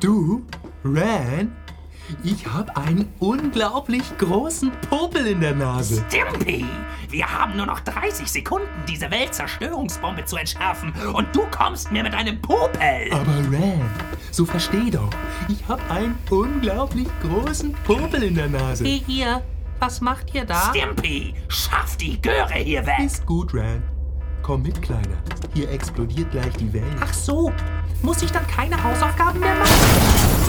Du, Ran, ich habe einen unglaublich großen Popel in der Nase. Stimpy, wir haben nur noch 30 Sekunden, diese Weltzerstörungsbombe zu entschärfen. Und du kommst mir mit einem Popel. Aber Ran, so versteh doch, ich habe einen unglaublich großen Popel in der Nase. Hey, ihr, was macht ihr da? Stimpy, schaff die Göre hier weg. Ist gut, Ran. Komm mit, Kleiner. Hier explodiert gleich die Welt. Ach so, muss ich dann keine Hausaufgaben mehr machen?